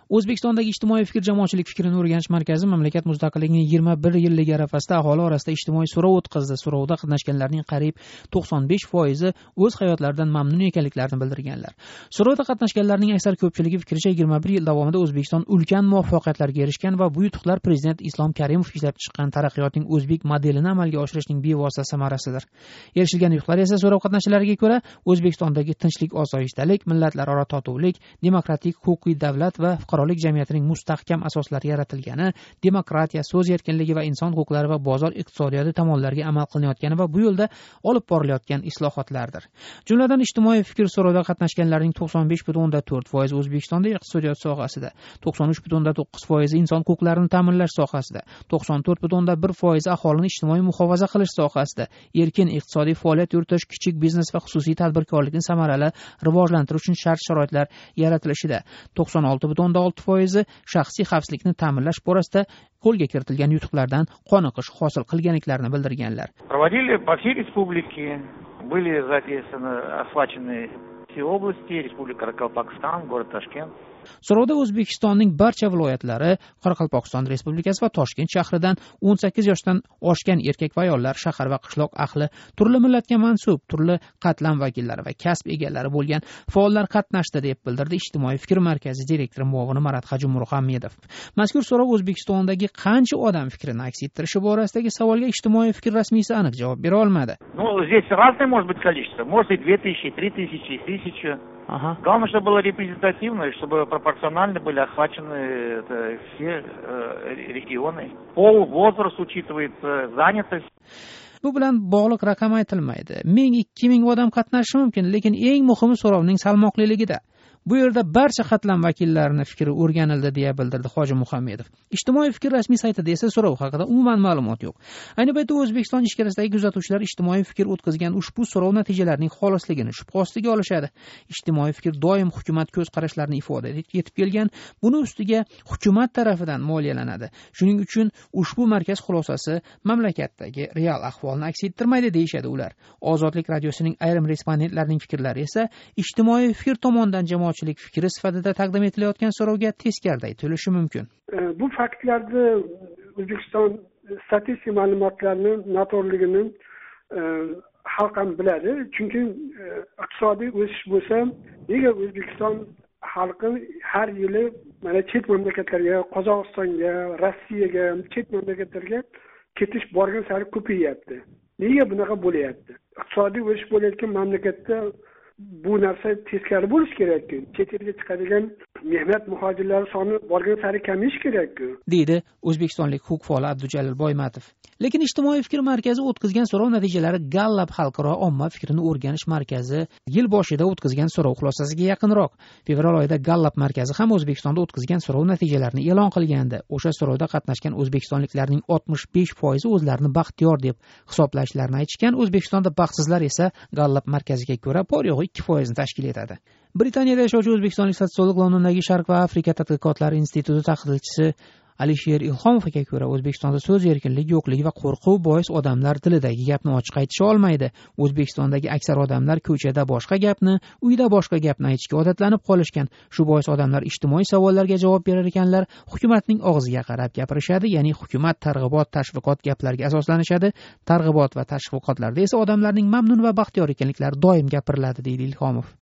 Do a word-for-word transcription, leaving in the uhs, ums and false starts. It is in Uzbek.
O'zbekistondagi ijtimoiy fikr jamoatchilik fikrini o'rganish markazi mamlakat mustaqilligining yigirma bir yilligi arafasida aholi orasida ijtimoiy so'rov o'tkazdi. So'rovda qatnashganlarning qariyb to'qson besh foizi o'z hayotlaridan mamnun ekanliklarini bildirganlar. So'rovda qatnashganlarning aksar ko'pchiligi fikricha yigirma bir yil davomida O'zbekiston ulkan muvaffaqiyatlarga erishgan va bu yutuqlar Prezident Islom Karimov ishlab chiqqan taraqqiyotning o'zbek modelini amalga oshirishning bevosita samarasidir. Erishilgan yutuqlar esa so'rov qatnashchilariga ko'ra O'zbekistondagi tinchlik, osoyishtalik, millatlararo totuvlik, demokratik huquqiy davlat va fuqarolik jamiyatining mustahkam asoslari yaratilgani, demokratiya, so'z erkinligi va inson huquqlari va bozor iqtisodiyoti tomonlariga amal qilinayotgani va bu yo'lda olib borilayotgan islohotlardir. Jumladan ijtimoiy fikr so'rovida qatnashganlarning to'qson besh butun o'ndan to'rt foizi O'zbekistonda iqtisodiyot sohasida, to'qson uch butun o'ndan to'qqiz foizi inson huquqlarini ta'minlash sohasida, to'qson to'rt butun o'ndan bir foizi aholini ijtimoiy muhofaza qilish sohasida, erkin iqtisodiy faoliyat yuritish, kichik biznes va xususiy tadbirkorlikni samarali rivojlantirish uchun shart-sharoitlar yaratilishida, to'qson olti butun o'ndan olti foizi shaxsiy xavfsizlikni ta'minlash borasida qo'lga kiritilgan yutuqlardan qoniqish hosil qilganliklarini bildirganlar. Проводили по всей республике, были записаны, охвачены все области, Республика Qoraqalpog'iston, город Toshkent. So'rovda O'zbekistonning barcha viloyatlari, Qoraqalpog'iston Respublikasi va Toshkent shahridan o'n sakkiz yoshdan oshgan erkak va ayollar, shahar va qishloq ahli, turli millatga mansub, turli qatlam vakillari va kasb egalari bo'lgan faollar qatnashdi deb bildirdi Ijtimoiy fikr markazi direktori muavini Marat Hajimurhamedov. Mazkur so'rov O'zbekistondagi qancha odam fikrini aks ettirishi borasidagi savolga Ijtimoiy fikr rasmiysi aniq javob bera olmadi. Ну, здесь разное может быть количество. Может и две тысячи, три тысячи, тысяча. Ага. Главное, чтобы было репрезентативно, и чтобы пропорционально были охвачены это, все э, регионы. Пол, возраст учитывается, занятость. Bu bilan bog'liq raqam aytilmaydi. ming ikki ming odam qatnashishi mumkin, lekin eng muhimi so'rovning salmoqliligida. Bu yerda barcha qatlam vakillarining fikri o'rganildi deya bildirdi Hoji Muhammedov. Ijtimoiy fikr rasmiy saytida esa so'rov haqida umuman ma'lumot yo'q. Ayni paytda O'zbekiston ichkarisidagi kuzatuvchilar ijtimoiy fikr o'tkazgan ushbu so'rov natijalarining xolisligini shubha ostiga olishadi. Ijtimoiy fikr doim hukumat ko'z qarashlarini ifoda etib kelgan, buni ustiga hukumat tarafidan moliyalanadi. Shuning uchun ushbu markaz xulosasi mamlakatdagi real ahvolni aks ettirmaydi deyshadi ular. Ozodlik radiosining ayrim respondentlarining fikrlari esa ijtimoiy fikr tomonidan jamoatchilik fikri sifatida taqdim etilayotgan so'rovga teskarday tuyulishi mumkin. Bu faktlarda O'zbekiston statistik ma'lumotlarning noto'g'riligini xalq ham biladi. Chunki iqtisodiy o'sish bo'lsa, nega O'zbekiston xalqi har yili mana chet mamlakatlarga, Qozog'istonga, Rossiyaga, chet mamlakatlarga ketish borgan sari ko'payyapti. Nega bunaqa bo'lyapti? Iqtisodiy o'sish bo'layotgan mamlakatda bu narsa teskari bo'lish kerak-ku. Chet elga chiqadigan mehnat muhojirlari soni borgan sari kamayish kerak-ku, deydi o'zbekistonlik huquq faoli Abdujalil Boymatov. Lekin Ijtimoiy fikr markazi o'tkazgan so'rov natijalari Gallup xalqaro omma fikrini o'rganish markazi yil boshida o'tkazgan so'rov xulosasiga yaqinroq. Fevral oyida Gallup markazi ham O'zbekistonda o'tkazgan so'rov natijalarini e'lon qilgandi. O'sha so'rovda qatnashgan o'zbekistonliklarning oltmish besh foizi o'zlarini baxtiyor deb hisoblashlarini aytishgan. O'zbekistonda baxtsizlar esa Gallup markaziga ko'ra bor yo'g'i ikki foizni tashkil etadi. Britaniyada yashovchi o'zbekistonlik sotsiolog Londondagi Sharq va Afrika tadqiqotlari instituti tahlilchisi Alisher Ilhomovga ko'ra O'zbekistonda so'z erkinligi yo'qligi va qo'rquv bois odamlar tilidagi gapni ochiq aytisha olmaydi. O'zbekistondagi aksar odamlar ko'chada boshqa gapni, uyda boshqa gapni aytishga odatlanib qolishgan. Shu bois odamlar ijtimoiy savollarga javob berar ekanlar, hukumatning og'ziga qarab gapirishadi, ya'ni hukumat targ'ibot, tashviqot gaplariga asoslanishadi. Targ'ibot va tashviqotlarda esa odamlarning mamnun va baxtiyor ekanliklari doim gapiriladi, deydi Ilhomov.